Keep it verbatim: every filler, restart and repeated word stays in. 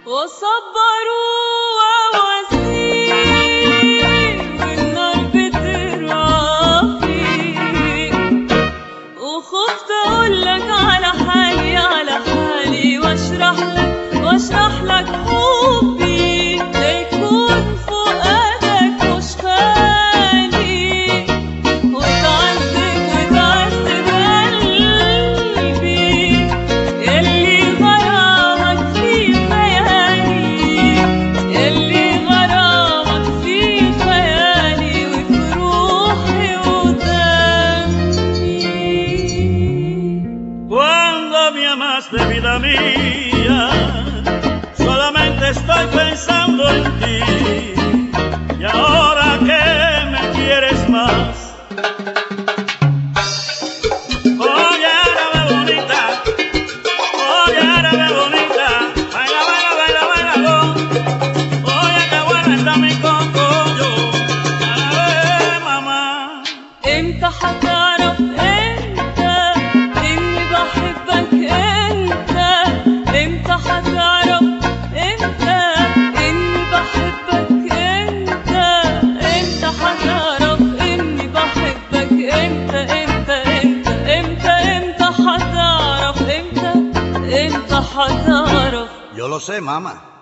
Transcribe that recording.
وصبروا وواسير والنار بترافيك، وخفت اقولك على حالي على حالي واشرح لك واشرح لك حبي ليكون فؤادك مش خالي، وتعذب وتعذب قلبي يلي غرامك في خيالي، يلي غرامك في خيالي وفي روحي ودمي. Cuando me amaste, vida mía, solamente estoy pensando en ti, y ahora que me quieres más. Oye, árabe bonita, oye, árabe bonita, baila, baila, baila, baila, go. Oye, qué buena está mi cocolo, árabe mamá. امتى هتعرف انت اني بحبك انت؟ امتى هتعرف انت اني بحبك انت؟ امتى هتعرف اني بحبك انت؟ امتى امتى امتى امتى هتعرف؟ امتى امتى هتعرف؟ Yo lo sé, mamá.